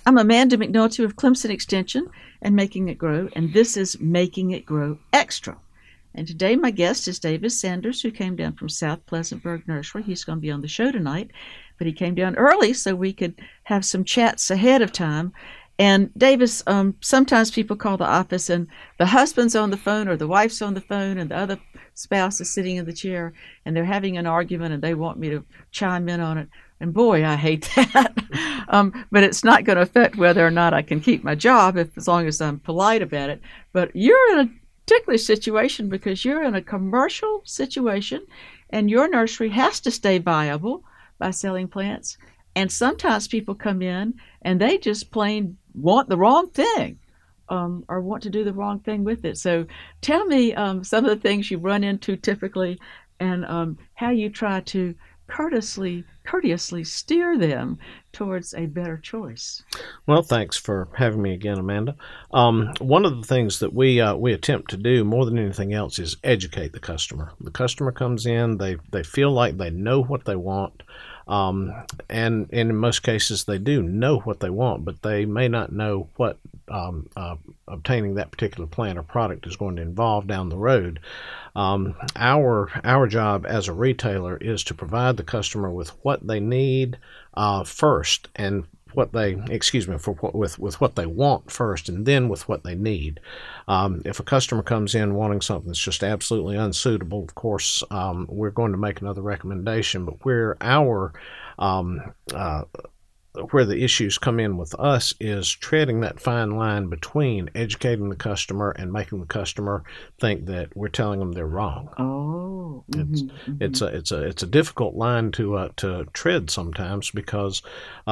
I'm Amanda McNulty with Clemson Extension and Making It Grow, and this is Making It Grow Extra. And today my guest is Davis Sanders, who came down from South Pleasantburg Nursery. He's going to be on the show tonight, but he came down early so we could have some chats ahead of time. And Davis, sometimes people call the office and the husband's on the phone or the wife's on the phone and the other spouse is sitting in the chair and they're having an argument and they want me to chime in on it. And boy, I hate that. But it's not going to affect whether or not I can keep my job as long as I'm polite about it. But you're in a particular situation because you're in a commercial situation and your nursery has to stay viable by selling plants. And sometimes people come in and they just plain want the wrong thing or want to do the wrong thing with it. So tell me some of the things you run into typically and how you try to courteously steer them towards a better choice. Well, thanks for having me again, Amanda. One of the things that we attempt to do more than anything else is educate the customer. The customer comes in, they feel like they know what they want, and in most cases they do know what they want, but they may not know what obtaining that particular plant or product is going to involve down the road. Our job as a retailer is to provide the customer with what they need first, and with what they want first, and then with what they need. If a customer comes in wanting something that's just absolutely unsuitable, of course, we're going to make another recommendation. But where the issues come in with us is treading that fine line between educating the customer and making the customer think that we're telling them they're wrong. Oh, it's a difficult line to tread sometimes because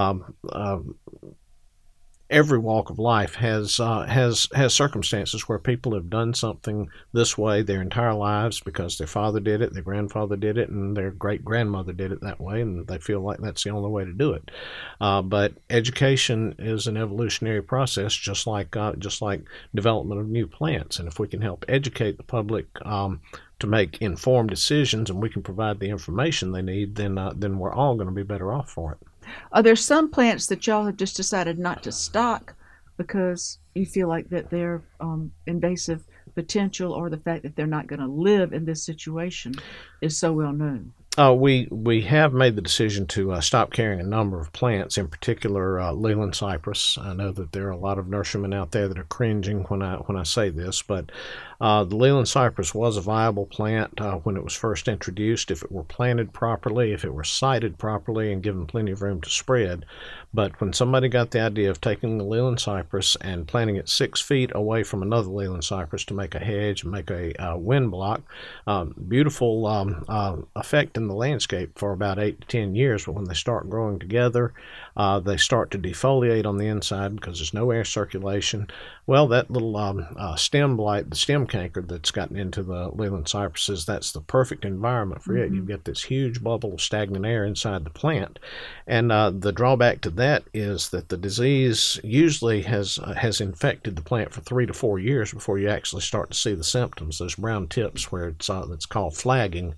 every walk of life has circumstances where people have done something this way their entire lives because their father did it, their grandfather did it, and their great-grandmother did it that way, and they feel like that's the only way to do it. But education is an evolutionary process, just like development of new plants. And if we can help educate the public to make informed decisions, and we can provide the information they need, then we're all going to be better off for it. Are there some plants that y'all have just decided not to stock because you feel like that they're invasive potential, or the fact that they're not going to live in this situation is so well known? We have made the decision to stop carrying a number of plants, in particular Leland cypress. I know that there are a lot of nurserymen out there that are cringing when I say this, but the Leland cypress was a viable plant when it was first introduced, if it were planted properly, if it were sited properly and given plenty of room to spread. But when somebody got the idea of taking the Leland cypress and planting it 6 feet away from another Leland cypress to make a hedge, make a wind block, beautiful effect in the landscape for about 8 to 10 years. But when they start growing together, they start to defoliate on the inside because there's no air circulation. Well, that little stem blight, the stem canker that's gotten into the Leland cypresses, that's the perfect environment for it. You've got this huge bubble of stagnant air inside the plant. And the drawback to that is that the disease usually has infected the plant for 3 to 4 years before you actually start to see the symptoms, those brown tips where it's called flagging.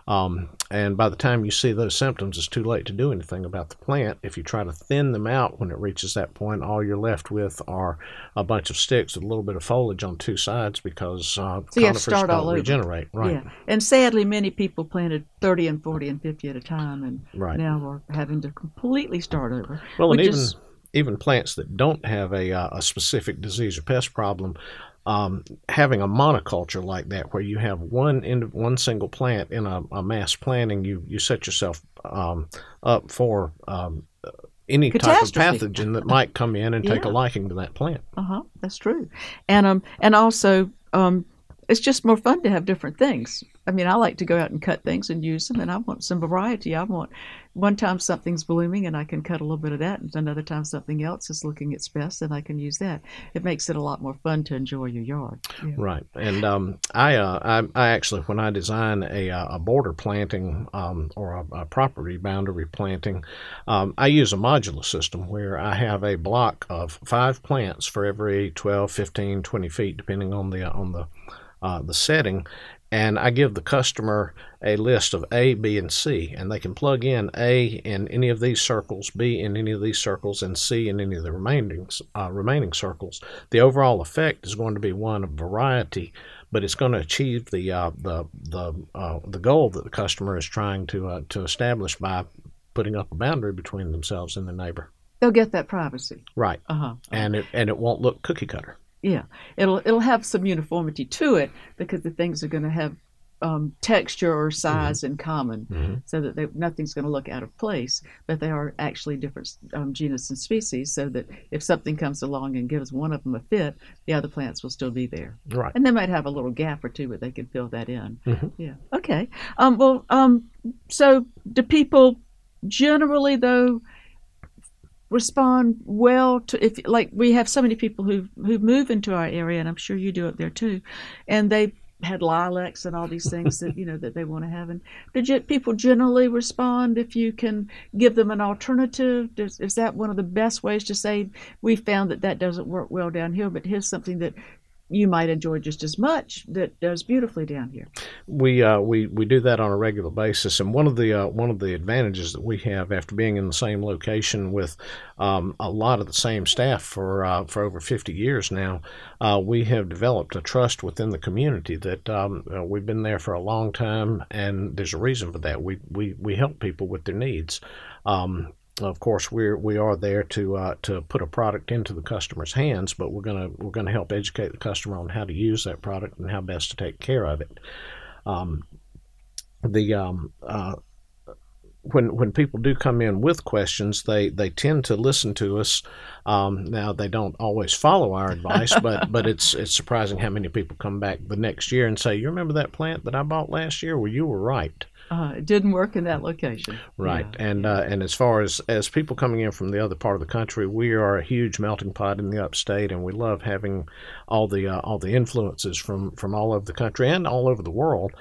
And by the time you see those symptoms, it's too late to do anything about the plant. If you try to thin them out when it reaches that point, all you're left with are a bunch of sticks with a little bit of foliage on 2 sides because conifers don't regenerate. Right. Yeah. And sadly, many people planted 30 and 40 and 50 at a time, and now we're having to completely start over. Well, and even plants that don't have a specific disease or pest problem, having a monoculture like that, where you have one single plant in a mass planting, you set yourself up for any type of pathogen that might come in and take a liking to that plant. That's true, and also it's just more fun to have different things. I mean, I like to go out and cut things and use them, and I want some variety. I want one time something's blooming and I can cut a little bit of that, and another time something else is looking its best and I can use that. It makes it a lot more fun to enjoy your yard. Yeah. Right. And I actually, when I design a border planting or a property boundary planting, I use a modular system where I have a block of 5 plants for every 12, 15, 20 feet, depending on the setting. and I give the customer a list of A, B, and C, and they can plug in A in any of these circles, B in any of these circles, and C in any of the remaining circles. The overall effect is going to be one of variety, but it's going to achieve the goal that the customer is trying to establish by putting up a boundary between themselves and the neighbor. They'll get that privacy. Right. And it won't look cookie cutter. Yeah, it'll have some uniformity to it because the things are going to have texture or size in common, so that nothing's going to look out of place. But they are actually different genus and species, so that if something comes along and gives one of them a fit, the other plants will still be there. Right. And they might have a little gap or two, but they can fill that in. Yeah. Okay. So do people generally, though, respond well to, if like we have so many people who move into our area, and I'm sure you do up there too, and they had lilacs and all these things that that they want to have, and people generally respond if you can give them an alternative? Is that one of the best ways to say, we found that doesn't work well down here, but here's something that you might enjoy just as much that does beautifully down here? We do that on a regular basis, and one of the advantages that we have after being in the same location with a lot of the same staff for over 50 years now, we have developed a trust within the community that we've been there for a long time, and there's a reason for that. We help people with their needs. Of course, we are there to put a product into the customer's hands, but we're gonna help educate the customer on how to use that product and how best to take care of it. When people do come in with questions, they tend to listen to us. Now they don't always follow our advice, but it's surprising how many people come back the next year and say, "You remember that plant that I bought last year? Well, you were right." It didn't work in that location. Right. Yeah. And as far as people coming in from the other part of the country, we are a huge melting pot in the upstate, and we love having all the influences from all over the country and all over the world.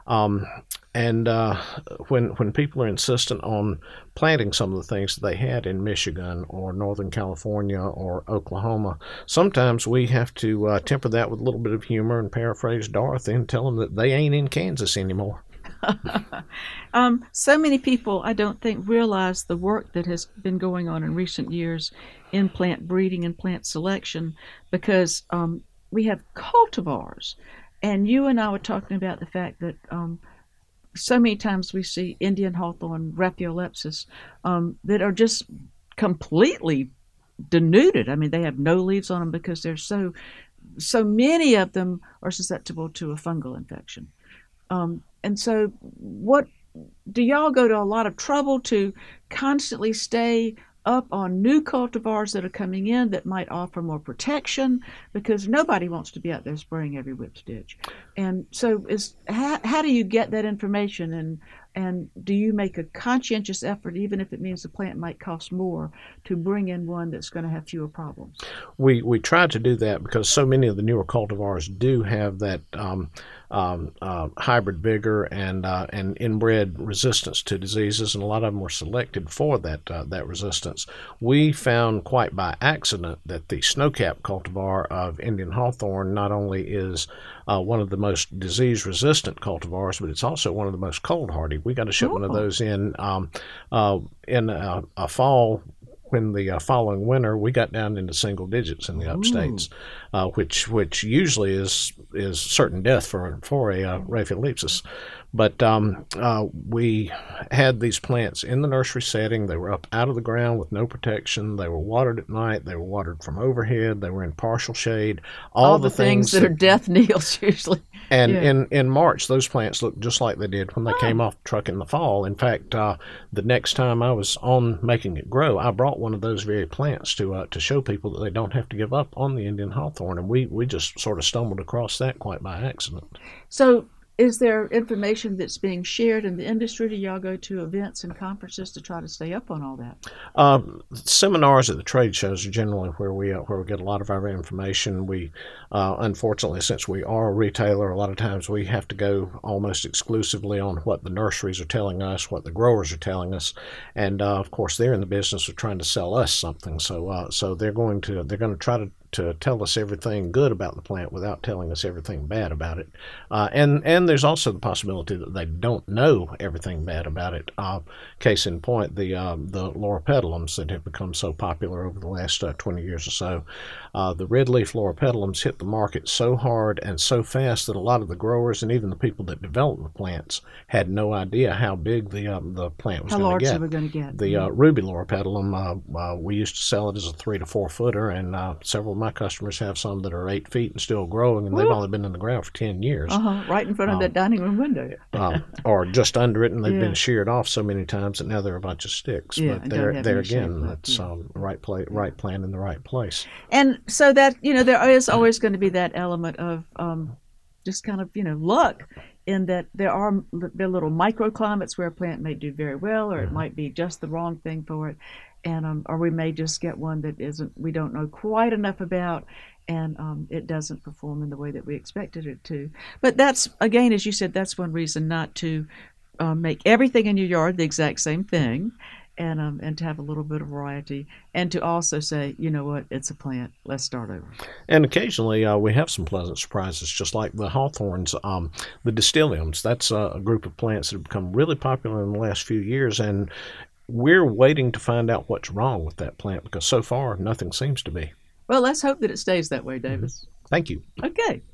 When people are insistent on planting some of the things that they had in Michigan or Northern California or Oklahoma, sometimes we have to temper that with a little bit of humor and paraphrase Dorothy and tell them that they ain't in Kansas anymore. So many people, I don't think, realize the work that has been going on in recent years in plant breeding and plant selection, because we have cultivars. And you and I were talking about the fact that so many times we see Indian hawthorn, Raphiolepis, that are just completely denuded. I mean, they have no leaves on them because there's so many of them are susceptible to a fungal infection. And so what do y'all go to a lot of trouble to constantly stay up on new cultivars that are coming in that might offer more protection, because nobody wants to be out there spraying every whip stitch. And so how do you get that information, and do you make a conscientious effort, even if it means the plant might cost more, to bring in one that's going to have fewer problems? We try to do that because so many of the newer cultivars do have that hybrid vigor and inbred resistance to diseases, and a lot of them were selected for that resistance. We found quite by accident that the snowcap cultivar of Indian hawthorn not only is one of the most disease-resistant cultivars, but it's also one of the most cold-hardy. We got a shipment of those in a fall. When the following winter, we got down into single digits in the upstates, which usually is certain death for a Raphiolepis. But we had these plants in the nursery setting. They were up out of the ground with no protection. They were watered at night. They were watered from overhead. They were in partial shade. All the things that are death kneels usually. And in March, those plants looked just like they did when they came off the truck in the fall. In fact, the next time I was on Making It Grow, I brought one of those very plants to show people that they don't have to give up on the Indian hawthorn. And we just sort of stumbled across that quite by accident. So is there information that's being shared in the industry? Do y'all go to events and conferences to try to stay up on all that? Seminars at the trade shows are generally where we get a lot of our information. We, unfortunately, since we are a retailer, a lot of times we have to go almost exclusively on what the nurseries are telling us, what the growers are telling us, and of course they're in the business of trying to sell us something. So they're going to try to to tell us everything good about the plant without telling us everything bad about it. And there's also the possibility that they don't know everything bad about it. Case in point, the loropetalums that have become so popular over the last 20 years or so. The red leaf loropetalums hit the market so hard and so fast that a lot of the growers and even the people that developed the plants had no idea how big the plant was How going large to they get. were going to get. The ruby loropetalum, we used to sell it as a 3 to 4 footer, and several of my customers have some that are 8 feet and still growing, and they've only been in the ground for 10 years. Right in front of that dining room window. Or just under it, and they've Yeah. been sheared off so many times that now they're a bunch of sticks. Yeah, but and don't have there any shape again, left, that's yeah. right plant in the right place. And so that, there is always going to be that element of just kind of, luck, in that there are little microclimates where a plant may do very well, or it might be just the wrong thing for it. And or we may just get one that we don't know quite enough about, and it doesn't perform in the way that we expected it to. But that's, again, as you said, that's one reason not to make everything in your yard the exact same thing, and to have a little bit of variety, and to also say, you know what, it's a plant, let's start over. And occasionally we have some pleasant surprises, just like the hawthorns, the Distiliums. That's a group of plants that have become really popular in the last few years, and we're waiting to find out what's wrong with that plant, because so far nothing seems to be. Well, let's hope that it stays that way, Davis. Thank you. Okay.